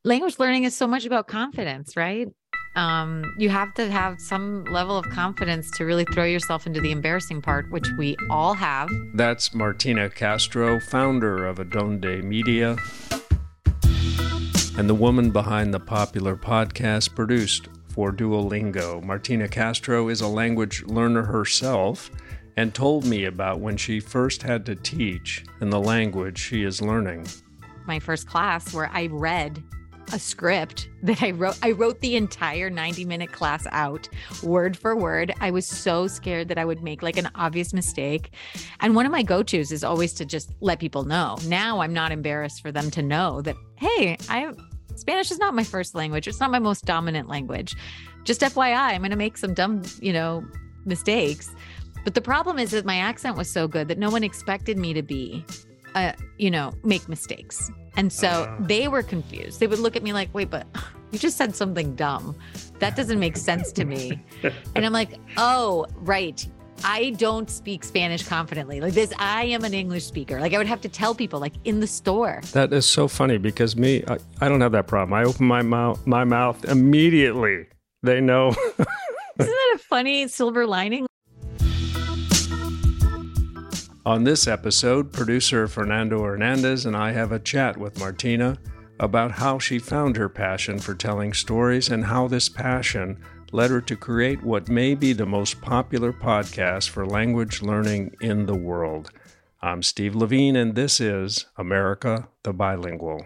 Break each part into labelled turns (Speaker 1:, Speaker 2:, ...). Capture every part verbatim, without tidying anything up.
Speaker 1: Language learning is so much about confidence, right? Um, you have to have some level of confidence to really throw yourself into the embarrassing part, which we all have.
Speaker 2: That's Martina Castro, founder of Adonde Media, and the woman behind the popular podcast produced for Duolingo. Martina Castro is a language learner herself and told me about when she first had to teach in the language she is learning.
Speaker 1: My first class where I read a script that I wrote. I wrote the entire ninety minute class out word for word. I was so scared that I would make like an obvious mistake. And one of my go-tos is always to just let people know. Now I'm not embarrassed for them to know that, hey, I Spanish is not my first language. It's not my most dominant language. Just F Y I, I'm going to make some dumb, you know, mistakes. But the problem is that my accent was so good that no one expected me to be, uh, you know, make mistakes. And so uh, they were confused. They would look at me like, wait, but you just said something dumb. That doesn't make sense to me. And I'm like, oh, right. I don't speak Spanish confidently. Like this, I am an English speaker. Like I would have to tell people like in the store.
Speaker 2: That is so funny because me, I, I don't have that problem. I open my mouth, my mouth immediately. They know.
Speaker 1: Isn't that a funny silver lining?
Speaker 2: On this episode, producer Fernando Hernandez and I have a chat with Martina about how she found her passion for telling stories and how this passion led her to create what may be the most popular podcast for language learning in the world. I'm Steve Levine, and this is America the Bilingual.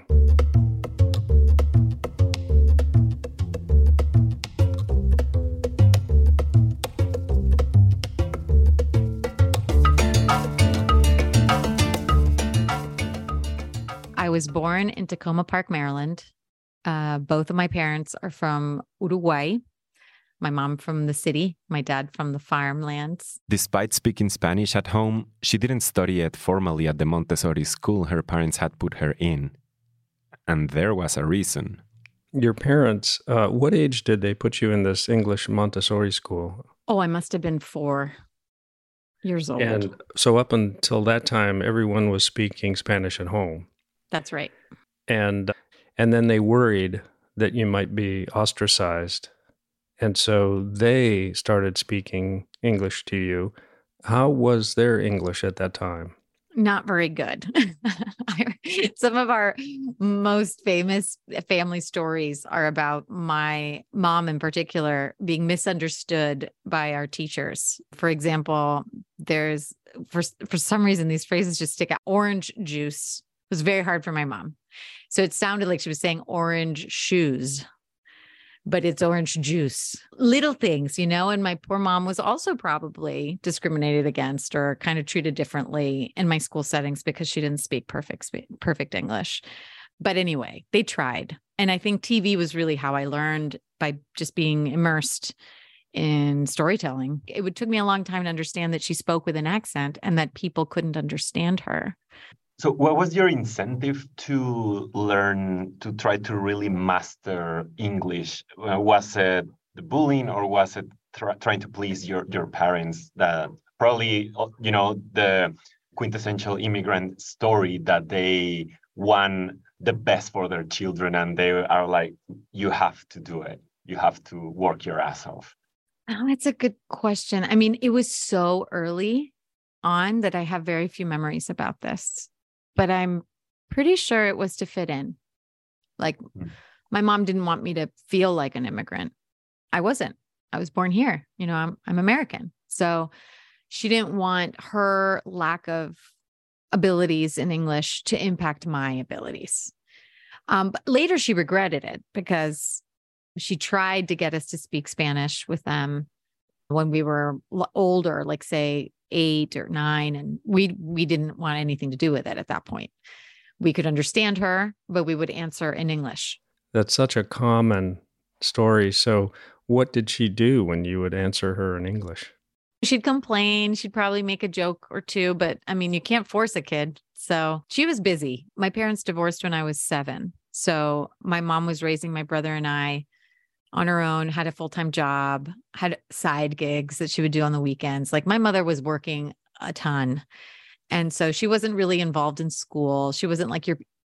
Speaker 1: I was born in Tacoma Park, Maryland. Uh, both of my parents are from Uruguay. My mom from the city, my dad from the farmlands.
Speaker 3: Despite speaking Spanish at home, she didn't study it formally at the Montessori school her parents had put her in. And there was a reason.
Speaker 2: Your parents, uh, what age did they put you in this English Montessori school?
Speaker 1: Oh, I must have been four years old.
Speaker 2: And so up until that time, everyone was speaking Spanish at home.
Speaker 1: That's right.
Speaker 2: And and then they worried that you might be ostracized. And so they started speaking English to you. How was their English at that time?
Speaker 1: Not very good. Some of our most famous family stories are about my mom in particular being misunderstood by our teachers. For example, there's, for, for some reason, these phrases just stick out. Orange juice was very hard for my mom. So it sounded like she was saying orange shoes, but it's orange juice. Little things, you know, and my poor mom was also probably discriminated against or kind of treated differently in my school settings because she didn't speak perfect, perfect English. But anyway, they tried. And I think T V was really how I learned, by just being immersed in storytelling. It would took me a long time to understand that she spoke with an accent and that people couldn't understand her.
Speaker 4: So what was your incentive to learn, to try to really master English? Uh, was it the bullying, or was it tr- trying to please your, your parents? That probably, you know, the quintessential immigrant story that they want the best for their children and they are like, you have to do it. You have to work your ass off.
Speaker 1: Oh, that's a good question. I mean, it was so early on that I have very few memories about this. But I'm pretty sure it was to fit in. Like mm. my mom didn't want me to feel like an immigrant. I wasn't. I was born here. You know, I'm I'm American. So she didn't want her lack of abilities in English to impact my abilities. Um, but later she regretted it because she tried to get us to speak Spanish with them when we were older, like say, eight or nine, and we we didn't want anything to do with it at that point. We could understand her, but we would answer in English.
Speaker 2: That's such a common story. So what did she do when you would answer her in English?
Speaker 1: She'd complain. She'd probably make a joke or two, but I mean, you can't force a kid. So she was busy. My parents divorced when I was seven. So my mom was raising my brother and I on her own, had a full-time job, had side gigs that she would do on the weekends. Like my mother was working a ton. And so she wasn't really involved in school. She wasn't like your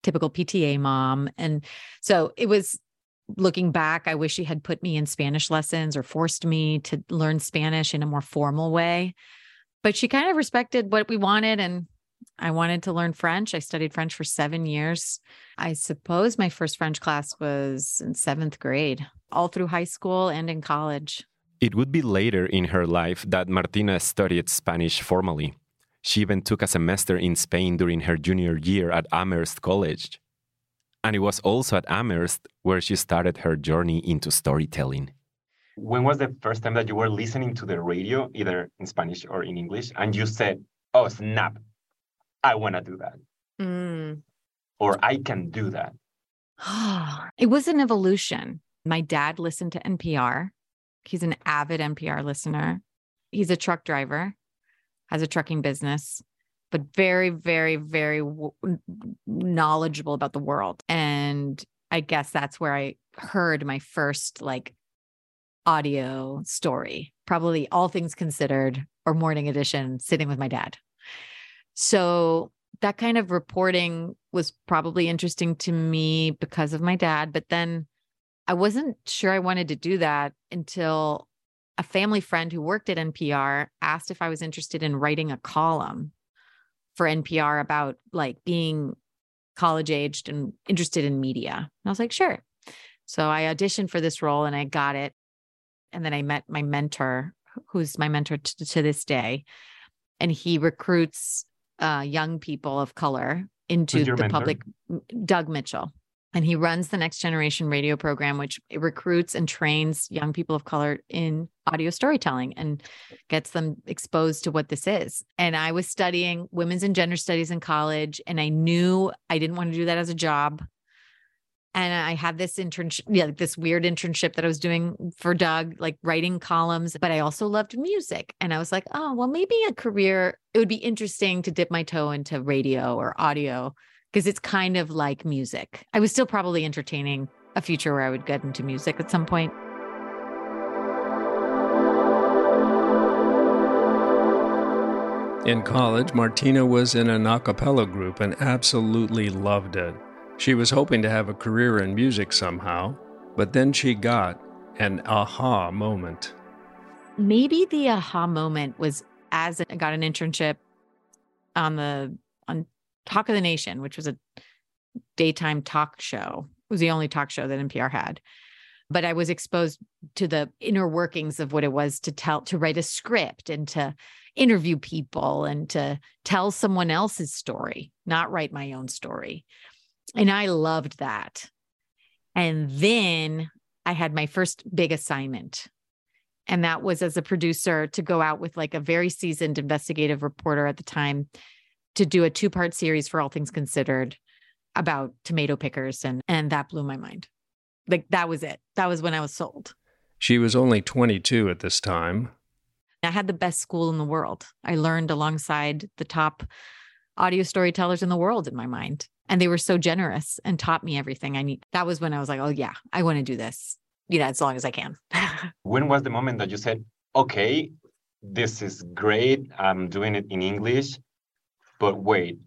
Speaker 1: typical P T A mom. And so it was, looking back, I wish she had put me in Spanish lessons or forced me to learn Spanish in a more formal way. But she kind of respected what we wanted. And I wanted to learn French. I studied French for seven years. I suppose my first French class was in seventh grade, all through high school and in college.
Speaker 3: It would be later in her life that Martina studied Spanish formally. She even took a semester in Spain during her junior year at Amherst College. And it was also at Amherst where she started her journey into storytelling.
Speaker 4: When was the first time that you were listening to the radio, either in Spanish or in English, and you said, oh, snap, I want to do that?
Speaker 1: Mm.
Speaker 4: Or I can do that?
Speaker 1: It was an evolution. My dad listened to N P R. He's an avid N P R listener. He's a truck driver, has a trucking business, but very, very, very w- knowledgeable about the world. And I guess that's where I heard my first like audio story, probably All Things Considered or Morning Edition, sitting with my dad. So that kind of reporting was probably interesting to me because of my dad. But then I wasn't sure I wanted to do that until a family friend who worked at N P R asked if I was interested in writing a column for N P R about like being college aged and interested in media. And I was like, sure. So I auditioned for this role and I got it. And then I met my mentor, who's my mentor t- to this day. And he recruits uh, young people of color into the
Speaker 4: mentor?
Speaker 1: public, Doug Mitchell. And he runs the Next Generation radio program, which recruits and trains young people of color in audio storytelling and gets them exposed to what this is. And I was studying women's and gender studies in college, and I knew I didn't want to do that as a job. And I had this internship, yeah, this weird internship that I was doing for Doug, like writing columns, but I also loved music. And I was like, oh, well, maybe a career, it would be interesting to dip my toe into radio or audio, because it's kind of like music. I was still probably entertaining a future where I would get into music at some point.
Speaker 2: In college, Martina was in an a cappella group and absolutely loved it. She was hoping to have a career in music somehow, but then she got an aha moment.
Speaker 1: Maybe the aha moment was as I got an internship on the on Talk of the Nation, which was a daytime talk show. It was the only talk show that N P R had. But I was exposed to the inner workings of what it was to tell, to write a script and to interview people and to tell someone else's story, not write my own story. And I loved that. And then I had my first big assignment. And that was as a producer to go out with like a very seasoned investigative reporter at the time to do a two-part series for All Things Considered about tomato pickers. And, and that blew my mind. Like that was it. That was when I was sold.
Speaker 2: She was only twenty-two at this time.
Speaker 1: I had the best school in the world. I learned alongside the top audio storytellers in the world in my mind. And they were so generous and taught me everything I need. That was when I was like, oh yeah, I want to do this, you know, as long as I can.
Speaker 4: When was the moment that you said, okay, this is great. I'm doing it in English, but wait,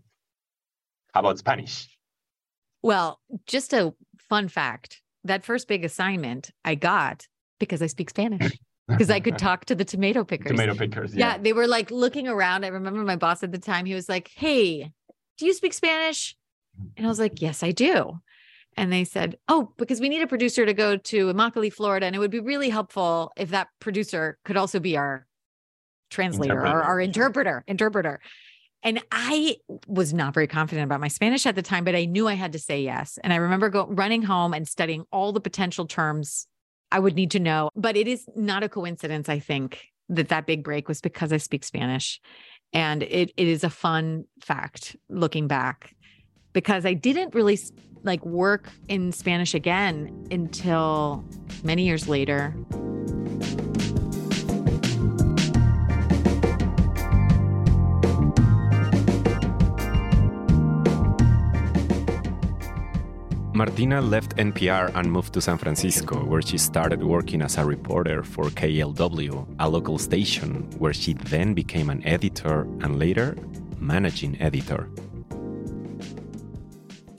Speaker 4: how about Spanish?
Speaker 1: Well, just a fun fact. That first big assignment I got because I speak Spanish, because I could talk to the tomato pickers.
Speaker 4: Tomato pickers, yeah.
Speaker 1: Yeah, they were like looking around. I remember my boss at the time, he was like, hey, do you speak Spanish? And I was like, yes, I do. And they said, oh, because we need a producer to go to Immokalee, Florida. And it would be really helpful if that producer could also be our translator or our interpreter, interpreter. And I was not very confident about my Spanish at the time, but I knew I had to say yes. And I remember go, running home and studying all the potential terms I would need to know. But it is not a coincidence, I think, that that big break was because I speak Spanish. And it it is a fun fact looking back, because I didn't really like work in Spanish again until many years later.
Speaker 3: Martina left N P R and moved to San Francisco, where she started working as a reporter for K L W, a local station, where she then became an editor and later managing editor.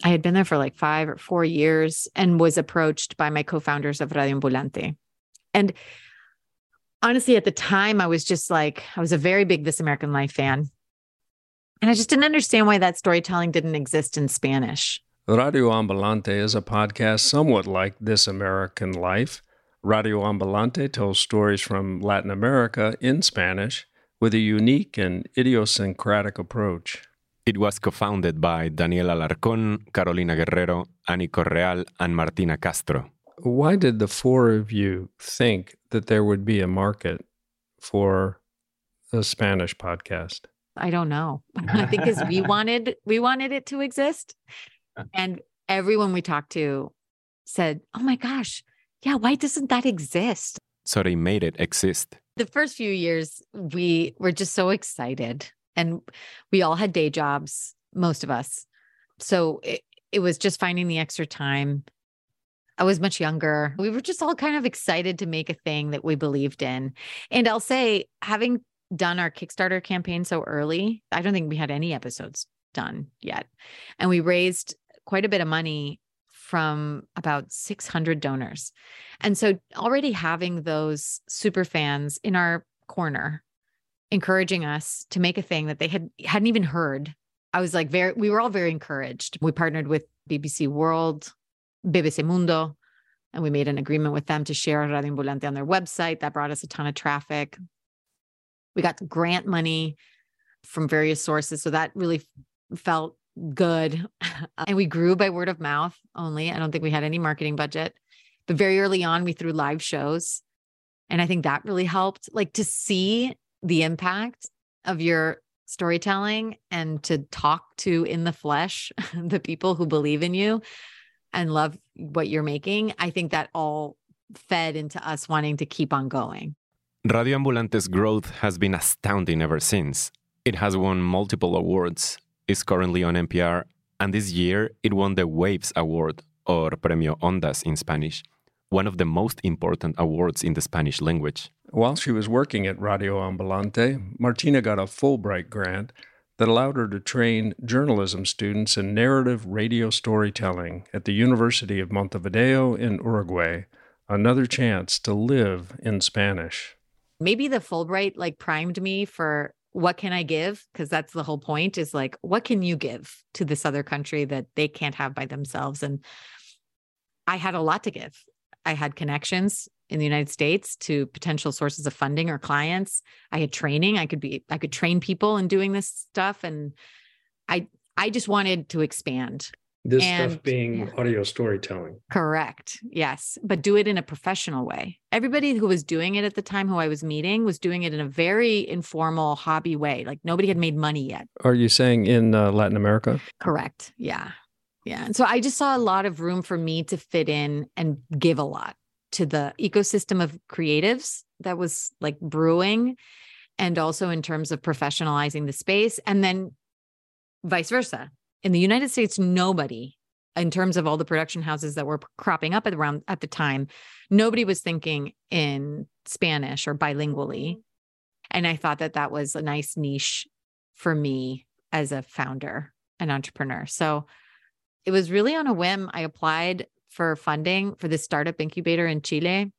Speaker 1: I had been there for like five or four years and was approached by my co-founders of Radio Ambulante. And honestly, at the time, I was just like, I was a very big This American Life fan. And I just didn't understand why that storytelling didn't exist in Spanish.
Speaker 2: Radio Ambulante is a podcast somewhat like This American Life. Radio Ambulante tells stories from Latin America in Spanish with a unique and idiosyncratic approach.
Speaker 3: It was co-founded by Daniel Alarcón, Carolina Guerrero, Annie Correal, and Martina Castro.
Speaker 2: Why did the four of you think that there would be a market for a Spanish podcast?
Speaker 1: I don't know. I think because we wanted we wanted it to exist. And everyone we talked to said, oh my gosh, yeah, why doesn't that exist?
Speaker 3: So they made it exist.
Speaker 1: The first few years, we were just so excited. And we all had day jobs, most of us. So it, it was just finding the extra time. I was much younger. We were just all kind of excited to make a thing that we believed in. And I'll say, having done our Kickstarter campaign so early, I don't think we had any episodes done yet. And we raised quite a bit of money from about six hundred donors. And so already having those super fans in our corner, encouraging us to make a thing that they had, hadn't even heard. I was like, very, we were all very encouraged. We partnered with B B C World, B B C Mundo, and we made an agreement with them to share Radio Ambulante on their website. That brought us a ton of traffic. We got grant money from various sources. So that really felt good. And we grew by word of mouth only. I don't think we had any marketing budget, but very early on, we threw live shows. And I think that really helped, like to see the impact of your storytelling and to talk to in the flesh, the people who believe in you and love what you're making. I think that all fed into us wanting to keep on going.
Speaker 3: Radio Ambulante's growth has been astounding ever since. It has won multiple awards, is currently on N P R, and this year it won the Waves Award, or Premio Ondas in Spanish, one of the most important awards in the Spanish language.
Speaker 2: While she was working at Radio Ambulante, Martina got a Fulbright grant that allowed her to train journalism students in narrative radio storytelling at the University of Montevideo in Uruguay, another chance to live in Spanish.
Speaker 1: Maybe the Fulbright like primed me for what can I give? Because that's the whole point, is like, what can you give to this other country that they can't have by themselves? And I had a lot to give. I had connections in the United States to potential sources of funding or clients. I had training. I could be, I could train people in doing this stuff. And I, I just wanted to expand.
Speaker 2: This
Speaker 1: and,
Speaker 2: stuff being
Speaker 1: yeah.
Speaker 2: audio storytelling.
Speaker 1: Correct. Yes. But do it in a professional way. Everybody who was doing it at the time who I was meeting was doing it in a very informal hobby way. Like nobody had made money yet.
Speaker 2: Are you saying in uh, Latin America?
Speaker 1: Correct. Yeah. Yeah. And so I just saw a lot of room for me to fit in and give a lot to the ecosystem of creatives that was like brewing, and also in terms of professionalizing the space, and then vice versa. In the United States, nobody, in terms of all the production houses that were cropping up at around at the time, nobody was thinking in Spanish or bilingually. And I thought that that was a nice niche for me as a founder and entrepreneur. So it was really on a whim. I applied for funding for this startup incubator in Chile,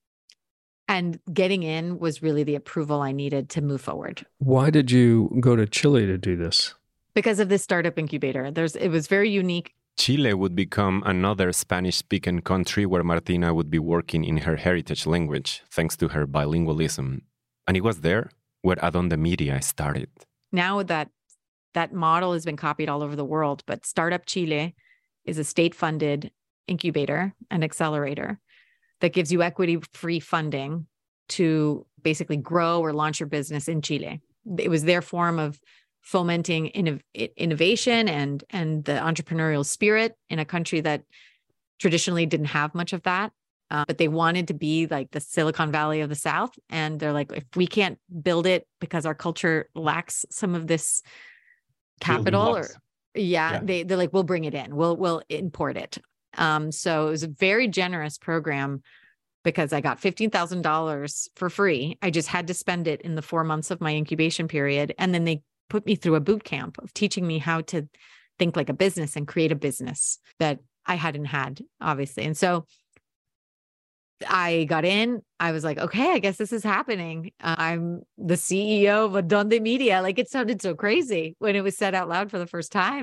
Speaker 1: and getting in was really the approval I needed to move forward.
Speaker 2: Why did you go to Chile to do this?
Speaker 1: Because of this startup incubator. There's, it was very unique.
Speaker 3: Chile would become another Spanish-speaking country where Martina would be working in her heritage language, thanks to her bilingualism. And it was there where Adonde Media started.
Speaker 1: Now that that model has been copied all over the world, but Startup Chile is a state-funded incubator and accelerator that gives you equity-free funding to basically grow or launch your business in Chile. It was their form of fomenting innov- innovation and, and the entrepreneurial spirit in a country that traditionally didn't have much of that. Uh, but they wanted to be like the Silicon Valley of the South. And they're like, if we can't build it because our culture lacks some of this capital, or yeah, yeah, they, they're like, we'll bring it in. We'll, we'll import it. Um, so it was a very generous program because I got fifteen thousand dollars for free. I just had to spend it in the four months of my incubation period. And then they put me through a boot camp of teaching me how to think like a business and create a business that I hadn't had, obviously. And so I got in, I was like, okay, I guess this is happening. Uh, I'm the C E O of Adonde Media. Like, it sounded so crazy when it was said out loud for the first time.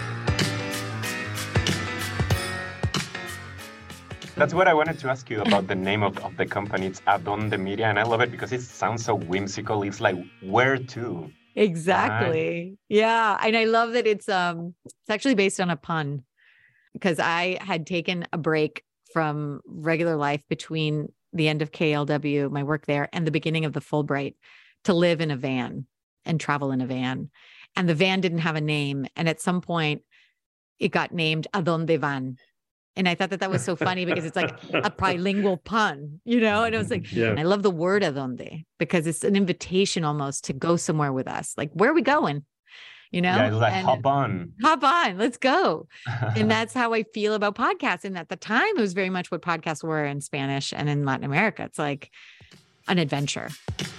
Speaker 4: That's what I wanted to ask you about the name of, of the company. It's Adonde Media, and I love it because it sounds so whimsical. It's like, where to?
Speaker 1: Exactly. Right? Yeah. And I love that it's um it's actually based on a pun, because I had taken a break from regular life between the end of K L W, my work there, and the beginning of the Fulbright to live in a van and travel in a van. And the van didn't have a name. And at some point it got named Adonde Van. And I thought that that was so funny because it's like a bilingual pun, you know? And it was like,
Speaker 2: yeah.
Speaker 1: And I love the word Adonde because it's an invitation almost to go somewhere with us. Like, where are we going? You know?
Speaker 4: Yeah, it's like,
Speaker 1: and
Speaker 4: hop on.
Speaker 1: Hop on, let's go. And that's how I feel about podcasts. And at the time, it was very much what podcasts were in Spanish and in Latin America. It's like an adventure.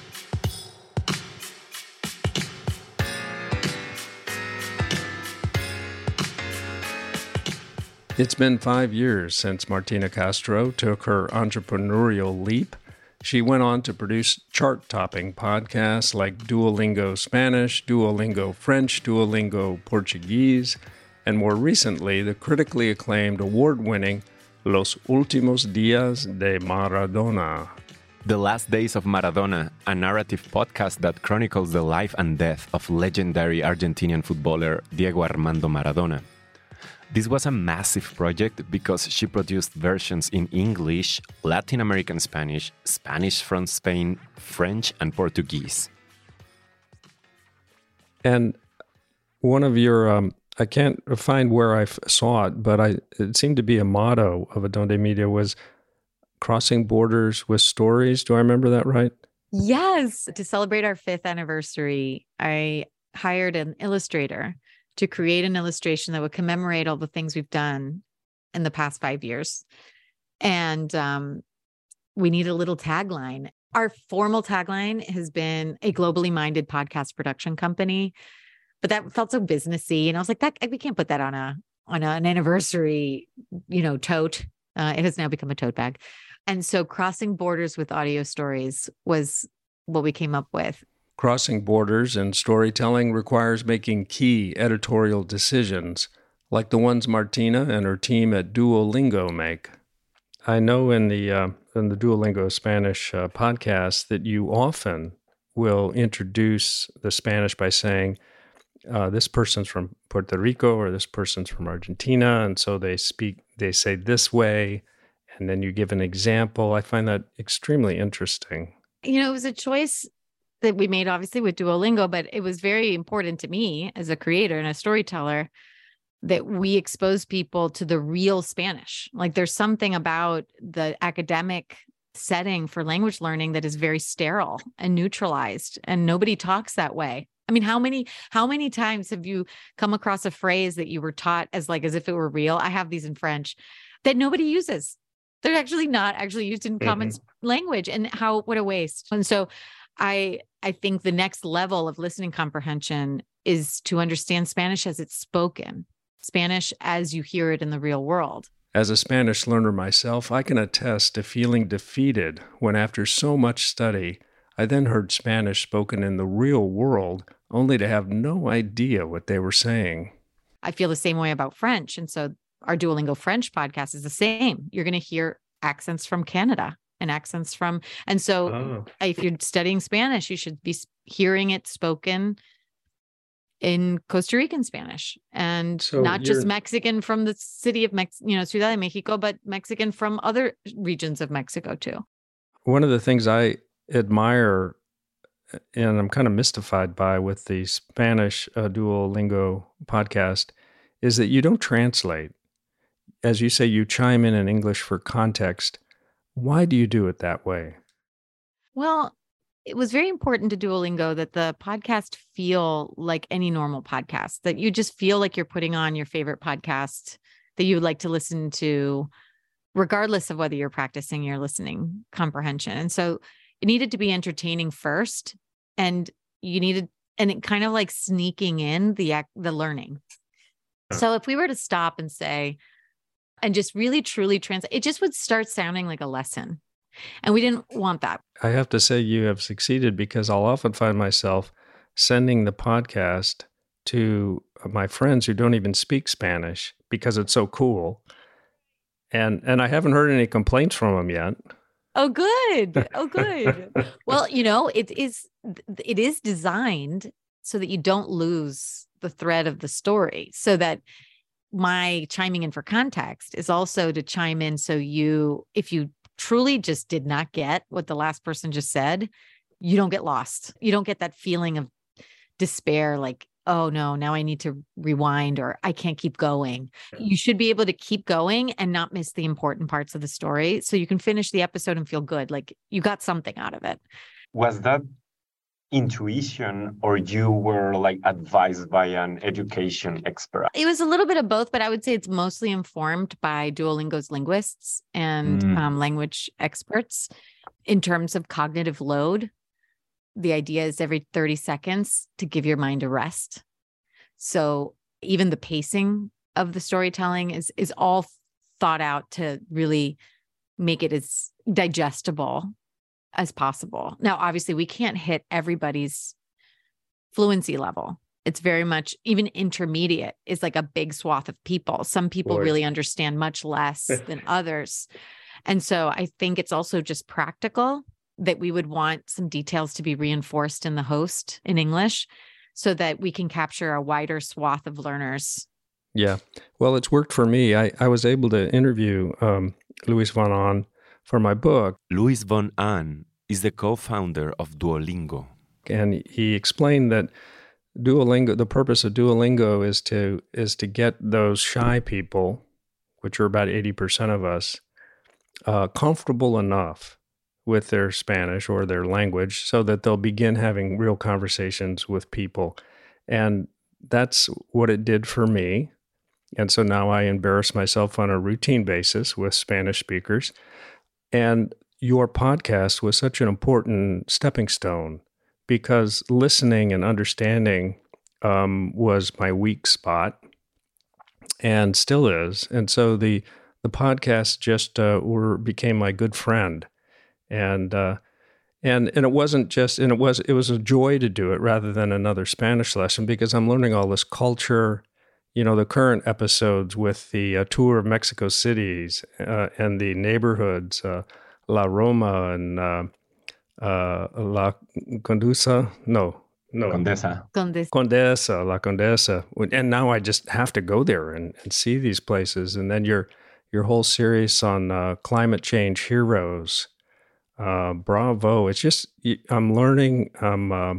Speaker 2: It's been five years since Martina Castro took her entrepreneurial leap. She went on to produce chart-topping podcasts like Duolingo Spanish, Duolingo French, Duolingo Portuguese, and more recently, the critically acclaimed award-winning Los Últimos Días de Maradona.
Speaker 3: The Last Days of Maradona, a narrative podcast that chronicles the life and death of legendary Argentinian footballer Diego Armando Maradona. This was a massive project because she produced versions in English, Latin American Spanish, Spanish from Spain, French, and Portuguese.
Speaker 2: And one of your, um, I can't find where I saw it, but I it seemed to be a motto of Adonde Media was crossing borders with stories. Do I remember that right?
Speaker 1: Yes. To celebrate our fifth anniversary, I hired an illustrator to create an illustration that would commemorate all the things we've done in the past five years. And um, we need a little tagline. Our formal tagline has been a globally minded podcast production company, but that felt so businessy. And I was like, that we can't put that on a on a, an anniversary, you know, tote. Uh, it has now become a tote bag. And so crossing borders with audio stories was what we came up with.
Speaker 2: Crossing borders in storytelling requires making key editorial decisions, like the ones Martina and her team at Duolingo make. I know in the uh, in the Duolingo Spanish uh, podcast that you often will introduce the Spanish by saying, uh, this person's from Puerto Rico or this person's from Argentina, and so they speak, they say this way, and then you give an example. I find that extremely interesting.
Speaker 1: You know, it was a choice that we made obviously with Duolingo, but it was very important to me as a creator and a storyteller that we expose people to the real Spanish. Like, there's something about the academic setting for language learning that is very sterile and neutralized, and nobody talks that way. I mean, how many, how many times have you come across a phrase that you were taught as like, as if it were real? I have these in French that nobody uses. They're actually not actually used in mm-hmm. common language, and how, what a waste. And so I, I think the next level of listening comprehension is to understand Spanish as it's spoken, Spanish as you hear it in the real world.
Speaker 2: As a Spanish learner myself, I can attest to feeling defeated when after so much study, I then heard Spanish spoken in the real world, only to have no idea what they were saying.
Speaker 1: I feel the same way about French. And so our Duolingo French podcast is the same. You're going to hear accents from Canada and accents from, and so oh. if you're studying Spanish, you should be hearing it spoken in Costa Rican Spanish, and so not just Mexican from the city of Mex, you know, Ciudad de Mexico, but Mexican from other regions of Mexico too.
Speaker 2: One of the things I admire, and I'm kind of mystified by with the Spanish uh, Duolingo podcast, is that you don't translate. As you say, you chime in in English for context. Why do you do it that way?
Speaker 1: Well, it was very important to Duolingo that the podcast feel like any normal podcast, that you just feel like you're putting on your favorite podcast that you would like to listen to, regardless of whether you're practicing your listening comprehension. And so it needed to be entertaining first, and you needed, and it kind of like sneaking in the the learning. So if we were to stop and say, and just really truly translate, it just would start sounding like a lesson. And we didn't want that.
Speaker 2: I have to say you have succeeded, because I'll often find myself sending the podcast to my friends who don't even speak Spanish because it's so cool. And and I haven't heard any complaints from them yet.
Speaker 1: Oh, good. Oh, good. Well, you know, it is it is designed so that you don't lose the thread of the story, so that my chiming in for context is also to chime in. So you, if you truly just did not get what the last person just said, you don't get lost. You don't get that feeling of despair, like, oh no, now I need to rewind, or I can't keep going. You should be able to keep going and not miss the important parts of the story, so you can finish the episode and feel good, like you got something out of it.
Speaker 4: Was that intuition, or you were like advised by an education expert?
Speaker 1: It was a little bit of both, but I would say it's mostly informed by Duolingo's linguists and
Speaker 4: Mm.
Speaker 1: um, language experts. In terms of cognitive load, the idea is every thirty seconds to give your mind a rest. So even the pacing of the storytelling is is all thought out to really make it as digestible as possible. Now, obviously, we can't hit everybody's fluency level. It's very much, even intermediate is like a big swath of people. Some people
Speaker 2: Boy.
Speaker 1: really understand much less than others. And so I think it's also just practical that we would want some details to be reinforced in the host in English so that we can capture a wider swath of learners.
Speaker 2: Yeah. Well, it's worked for me. I, I was able to interview um, Luis von Ahn for my book.
Speaker 3: Luis von Ahn is the co-founder of Duolingo.
Speaker 2: And he explained that Duolingo, the purpose of Duolingo is to is to get those shy people, which are about eighty percent of us, uh, comfortable enough with their Spanish or their language so that they'll begin having real conversations with people. And that's what it did for me. And so now I embarrass myself on a routine basis with Spanish speakers. And your podcast was such an important stepping stone, because listening and understanding um, was my weak spot and still is. And so the the podcast just uh, were became my good friend. And uh, and and it wasn't just, and it was it was a joy to do it rather than another Spanish lesson, because I'm learning all this culture. You know, the current episodes with the uh, tour of Mexico cities uh, and the neighborhoods, uh, La Roma and uh, uh, La Condusa, no, no,
Speaker 4: Condesa.
Speaker 1: Condes-
Speaker 2: Condesa, La Condesa, and now I just have to go there and, and see these places. And then your your whole series on uh, climate change heroes, uh, bravo! It's just I'm learning, um, uh,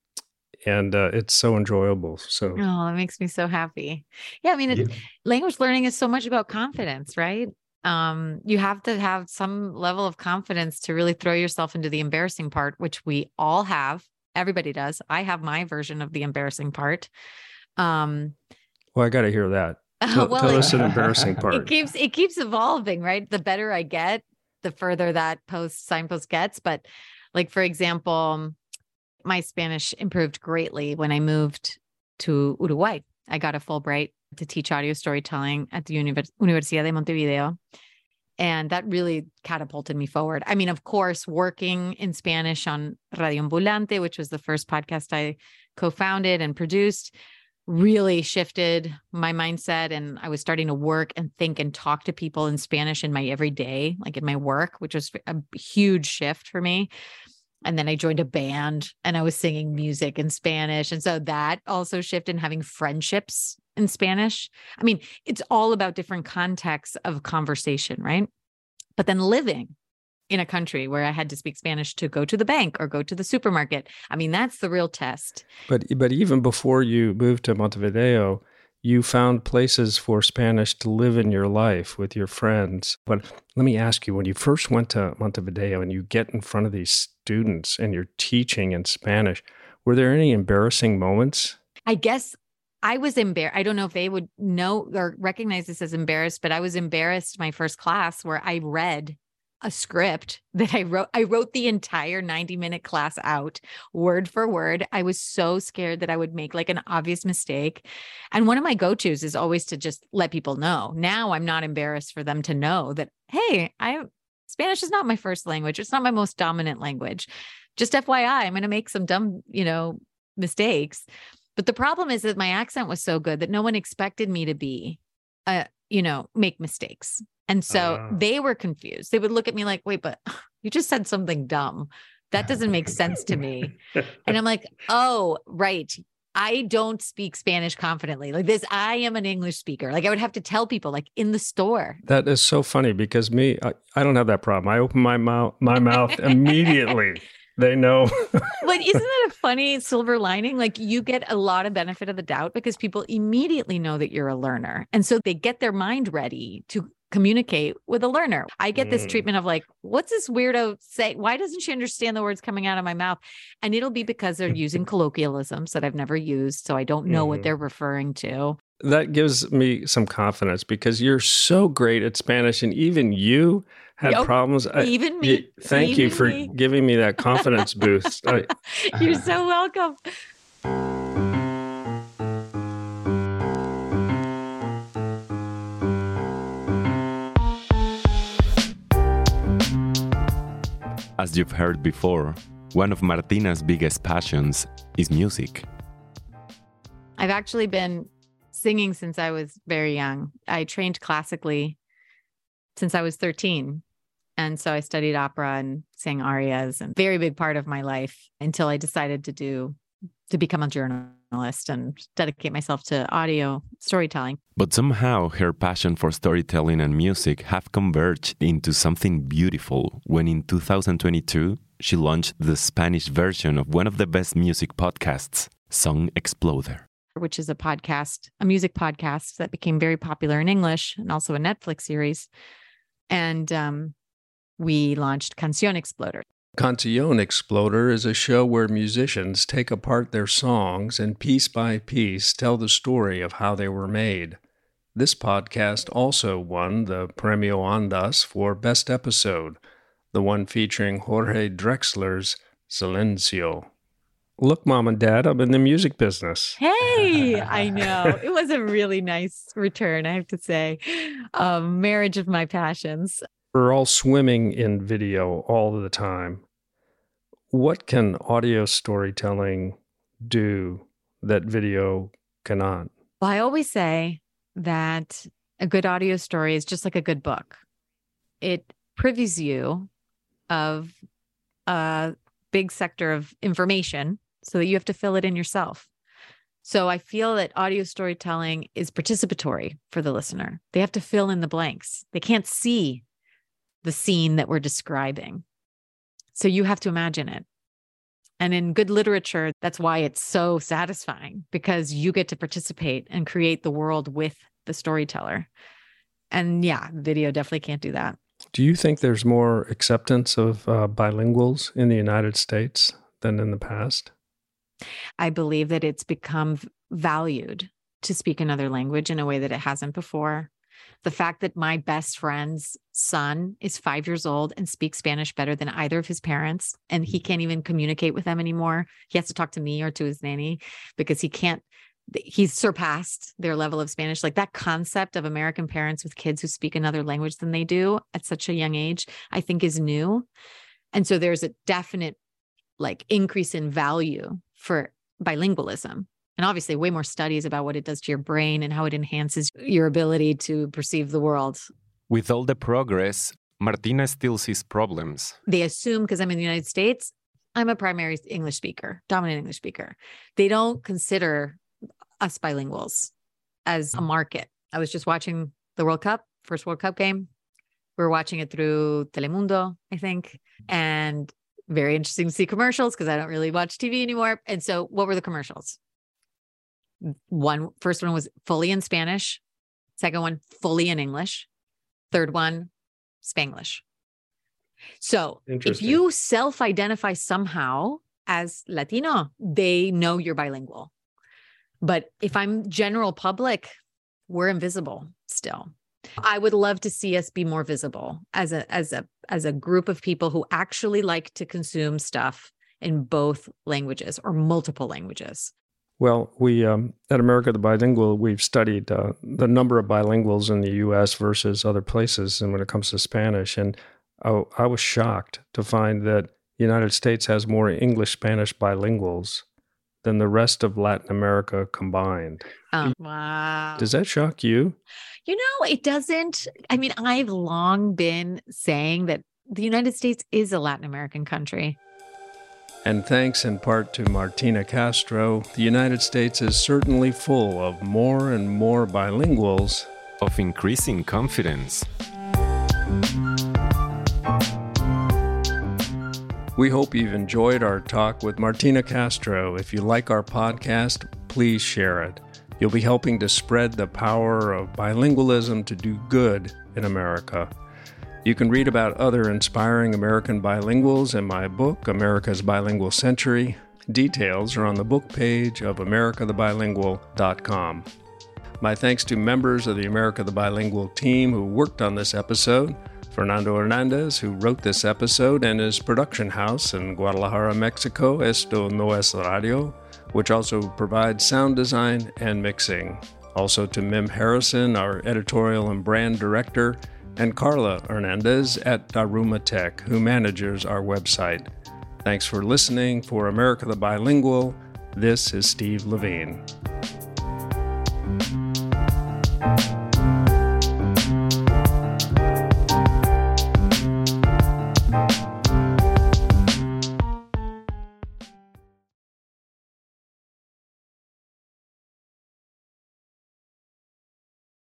Speaker 2: and uh, it's so enjoyable. So
Speaker 1: Oh, that makes me so happy. Yeah, I mean, it,
Speaker 4: Yeah.
Speaker 1: language learning is so much about confidence, right? Um, you have to have some level of confidence to really throw yourself into the embarrassing part, which we all have. Everybody does. I have my version of the embarrassing part. Um,
Speaker 2: well, I got to hear that. Tell,
Speaker 1: well,
Speaker 2: tell
Speaker 1: it,
Speaker 2: us an embarrassing part.
Speaker 1: it keeps it keeps evolving, right? The better I get, the further that post signpost gets. But like, for example, my Spanish improved greatly when I moved to Uruguay. I got a Fulbright to teach audio storytelling at the Univers- Universidad de Montevideo. And that really catapulted me forward. I mean, of course, working in Spanish on Radio Ambulante, which was the first podcast I co-founded and produced, really shifted my mindset. And I was starting to work and think and talk to people in Spanish in my everyday, like in my work, which was a huge shift for me. And then I joined a band and I was singing music in Spanish. And so that also shifted in having friendships in Spanish. I mean, it's all about different contexts of conversation, right? But then living in a country where I had to speak Spanish to go to the bank or go to the supermarket. I mean, that's the real test.
Speaker 2: But but even before you moved to Montevideo, you found places for Spanish to live in your life with your friends. But let me ask you, when you first went to Montevideo and you get in front of these students and you're teaching in Spanish, were there any embarrassing moments?
Speaker 1: I guess I was embarrassed. I don't know if they would know or recognize this as embarrassed, but I was embarrassed my first class where I read a script that I wrote. I wrote the entire ninety minute class out word for word. I was so scared that I would make like an obvious mistake. And one of my go-tos is always to just let people know. Now I'm not embarrassed for them to know that, hey, I Spanish is not my first language. It's not my most dominant language. Just F Y I, I'm going to make some dumb, you know, mistakes. But the problem is that my accent was so good that no one expected me to be, uh, you know, make mistakes. And so uh. they were confused. They would look at me like, wait, but you just said something dumb. That doesn't make sense to me. And I'm like, oh, right. I don't speak Spanish confidently. Like this, I am an English speaker. Like I would have to tell people like in the store.
Speaker 2: That is so funny because me, I, I don't have that problem. I open my mouth, my mouth immediately. They know.
Speaker 1: But isn't that a funny silver lining? Like you get a lot of benefit of the doubt because people immediately know that you're a learner. And so they get their mind ready to communicate with a learner. I get this mm. treatment of like, what's this weirdo say? Why doesn't she understand the words coming out of my mouth? And it'll be because they're using colloquialisms that I've never used. So I don't know mm. what they're referring to.
Speaker 2: That gives me some confidence because you're so great at Spanish and even you had
Speaker 1: Yo,
Speaker 2: problems.
Speaker 1: Even I, me.
Speaker 2: Thank
Speaker 1: even
Speaker 2: you for
Speaker 1: me.
Speaker 2: giving me that confidence boost. I,
Speaker 1: You're so welcome.
Speaker 3: As you've heard before, one of Martina's biggest passions is music.
Speaker 1: I've actually been singing since I was very young. I trained classically since I was thirteen. And so I studied opera and sang arias, and very big part of my life until I decided to do, to become a journalist and dedicate myself to audio storytelling.
Speaker 3: But somehow her passion for storytelling and music have converged into something beautiful when in two thousand twenty-two, she launched the Spanish version of one of the best music podcasts, Song Exploder,
Speaker 1: which is a podcast, a music podcast that became very popular in English and also a Netflix series. And um, we launched Canción Exploder.
Speaker 2: Canción Exploder is a show where musicians take apart their songs and piece by piece tell the story of how they were made. This podcast also won the Premio Ondas for Best Episode, the one featuring Jorge Drexler's Silencio. Look, Mom and Dad, I'm in the music business.
Speaker 1: Hey, I know. It was a really nice return, I have to say. Um, marriage of my passions.
Speaker 2: We're all swimming in video all the time. What can audio storytelling do that video cannot?
Speaker 1: Well, I always say that a good audio story is just like a good book. It privies you of a big sector of information so that you have to fill it in yourself. So I feel that audio storytelling is participatory for the listener. They have to fill in the blanks. They can't see the scene that we're describing. So you have to imagine it. And in good literature, that's why it's so satisfying, because you get to participate and create the world with the storyteller. And yeah, video definitely can't do that.
Speaker 2: Do you think there's more acceptance of uh, bilinguals in the United States than in the past?
Speaker 1: I believe that it's become valued to speak another language in a way that it hasn't before. The fact that my best friend's son is five years old and speaks Spanish better than either of his parents, and he can't even communicate with them anymore. He has to talk to me or to his nanny because he can't, he's surpassed their level of Spanish. Like that concept of American parents with kids who speak another language than they do at such a young age, I think is new. And so there's a definite like increase in value for bilingualism. And obviously way more studies about what it does to your brain and how it enhances your ability to perceive the world.
Speaker 3: With all the progress, Martina still sees problems.
Speaker 1: They assume, because I'm in the United States, I'm a primary English speaker, dominant English speaker. They don't consider us bilinguals as a market. I was just watching the World Cup, first World Cup game. We were watching it through Telemundo, I think. And very interesting to see commercials because I don't really watch T V anymore. And so what were the commercials? One, first one was fully in Spanish. Second one, fully in English. Third one, Spanglish. So if you self-identify somehow as Latino, they know you're bilingual. But if I'm general public, we're invisible still. I would love to see us be more visible as a as a as a group of people who actually like to consume stuff in both languages or multiple languages.
Speaker 2: Well, we um, at America the Bilingual, we've studied uh, the number of bilinguals in the U S versus other places, and when it comes to Spanish, and I, I was shocked to find that the United States has more English-Spanish bilinguals than the rest of Latin America combined.
Speaker 1: Oh, wow.
Speaker 2: Does that shock you?
Speaker 1: You know, it doesn't. I mean, I've long been saying that the United States is a Latin American country.
Speaker 2: And thanks in part to Martina Castro, the United States is certainly full of more and more bilinguals
Speaker 3: of increasing confidence.
Speaker 2: We hope you've enjoyed our talk with Martina Castro. If you like our podcast, please share it. You'll be helping to spread the power of bilingualism to do good in America. You can read about other inspiring American bilinguals in my book, America's Bilingual Century. Details are on the book page of america the bilingual dot com. My thanks to members of the America the Bilingual team who worked on this episode, Fernando Hernandez, who wrote this episode, and his production house in Guadalajara, Mexico, Esto No Es Radio, which also provides sound design and mixing. Also to Mim Harrison, our editorial and brand director, and Carla Hernandez at Daruma Tech, who manages our website. Thanks for listening. For America the Bilingual, this is Steve Levine.